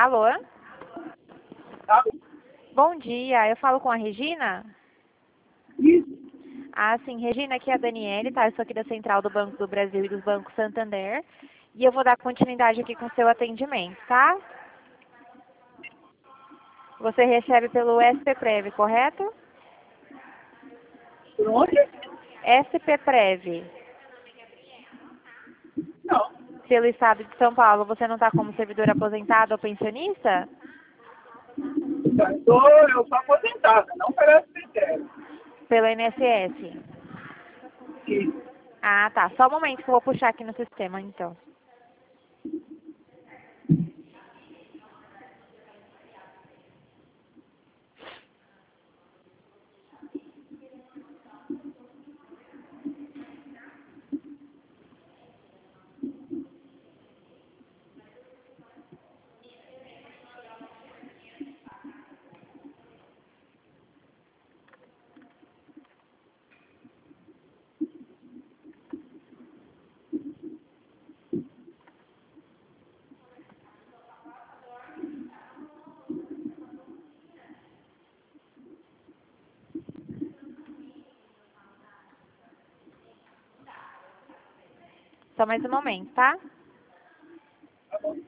Alô? Tá? Bom dia, eu falo com a Regina? Isso. Ah, sim, Regina, aqui é a Daniele, tá? Eu sou aqui da Central do Banco do Brasil e dos Bancos Santander. E eu vou dar continuidade aqui com o seu atendimento, tá? Você recebe pelo SPPrev, correto? Por onde? SPPrev. Não. Pelo Estado de São Paulo, você não está como servidor aposentado ou pensionista? Eu sou aposentada, não parece critério. Pelo INSS. Isso. Ah, tá. Só um momento que eu vou puxar aqui no sistema, então. Só mais um momento, tá? Tá bom.